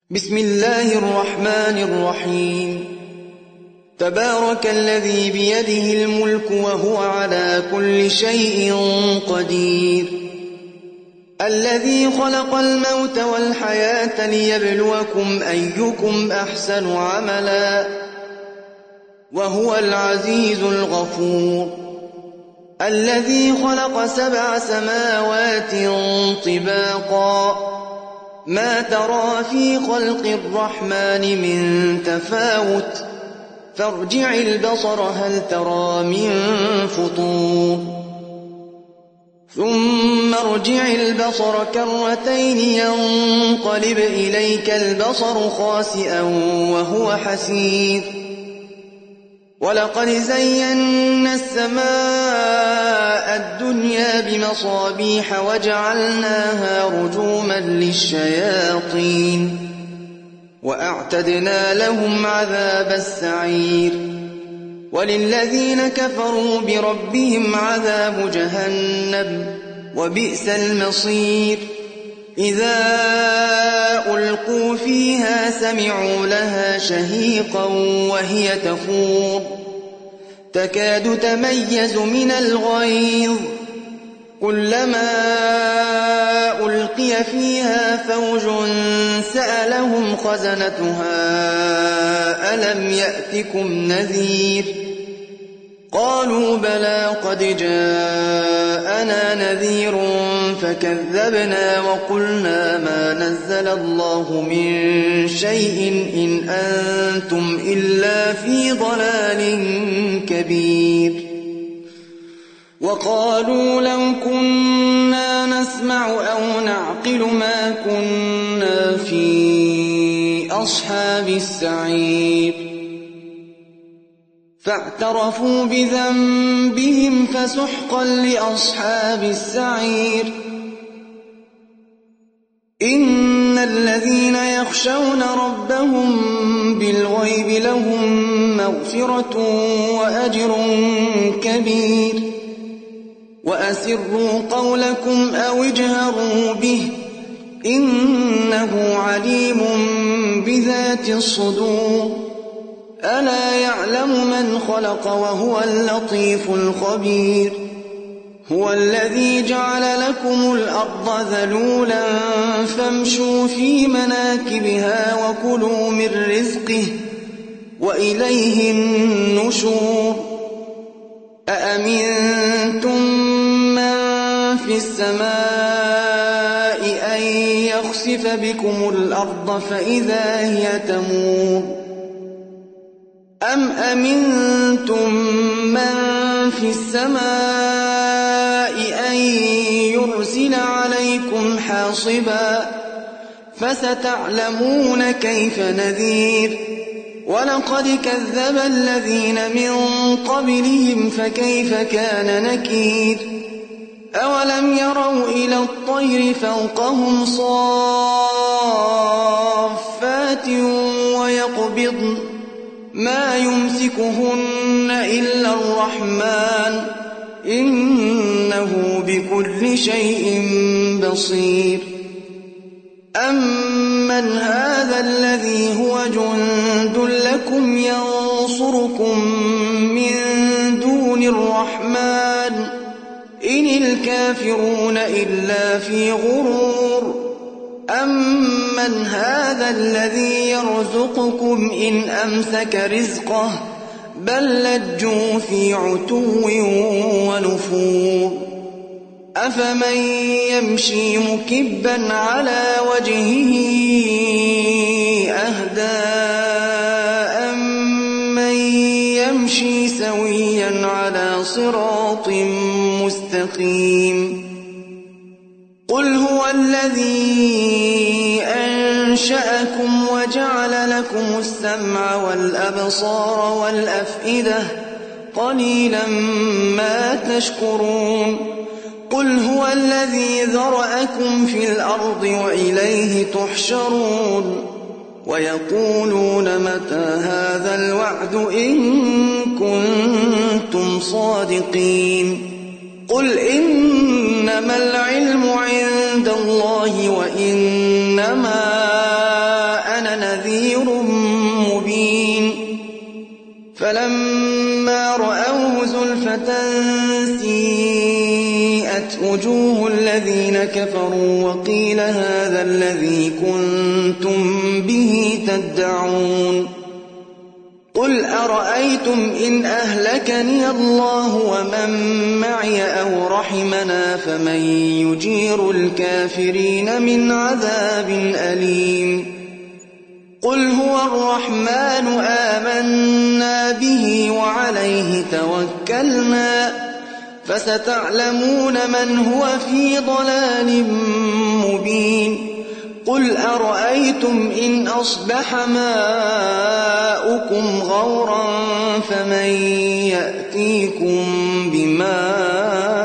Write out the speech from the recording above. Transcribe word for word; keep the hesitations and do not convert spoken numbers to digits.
بسم الله الرحمن الرحيم. تبارك الذي بيده الملك وهو على كل شيء قدير، الذي خلق الموت والحياة ليبلوكم أيكم أحسن عملا وهو العزيز الغفور، الذي خلق سبع سماوات طباقا ما ترى في خلق الرحمن من تفاوت فارجع البصر هل ترى من فطور ثم ارجع البصر كرتين ينقلب إليك البصر خاسئا وهو حسير، ولقد زينا السماء الدنيا بمصابيح وجعلناها رجوما للشياطين وأعتدنا لهم عذاب السعير، وللذين كفروا بربهم عذاب جهنم وبئس المصير. إذا ألقوا فيها سمعوا لها شهيقا وهي تفور تكاد تميز من الغيظ، كلما ألقي فيها فوج سألهم خزنتها ألم يأتكم نذير، قالوا بلى قد جاءنا نذير فكذبنا وقلنا ما نزل الله من شيء إن أنتم إلا في ضلال كبير. وقالوا لو كنا نسمع أو نعقل ما كنا في أصحاب السعير، فاعترفوا بذنبهم فسحقا لأصحاب السعير. إن الذين يخشون ربهم بالغيب لهم مغفرة وأجر كبير. وأسروا قولكم أو اجهروا به إنه عليم بذات الصدور، ألا يعلم من خلق وهو اللطيف الخبير. هو الذي جعل لكم الأرض ذلولا فامشوا في مناكبها وكلوا من رزقه وإليه النشور. أأمنتم من في السماء أن يخسف بكم الأرض فإذا هي تمور، أم أمنتم من في السماء أن يرسل عليكم حاصبا فستعلمون كيف نذير. ولقد كذب الذين من قبلهم فكيف كان نكير. أولم يروا إلى الطير فوقهم صافات ويقبضن ما يمسكهن إلا الرحمن إنه بكل شيء بصير. أمن هذا الذي هو جند لكم ينصركم من دون الرحمن إن الكافرون إلا في غرور. أمن هذا الذي يرزقكم إن أمسك رزقه بل لجوا في عتو ونفور. أفمن يمشي مكبا على وجهه أهدى أمن يمشي سويا على صراط مستقيم. قل هو الذي أنشأكم وجعل لكم السمع والأبصار والأفئدة قليلا ما تشكرون. قل هو الذي ذرأكم في الأرض وإليه تحشرون. ويقولون متى هذا الوعد إن كنتم صادقين. قل إنما العلم عند الله وإنما أنا نذير مبين فلما رأوه زلفة سيئت وجوه الذين كفروا وقيل هذا الذي كنتم به تدعون قل أرأيتم إن أهلكني الله ومن معي أو رحمنا فمن يجير الكافرين من عذاب أليم قل هو الرحمن آمنا به وعليه توكلنا فستعلمون من هو في ضلال مبين قل أرأيتم إن أصبح ماؤكم غورا فمن يأتيكم بماء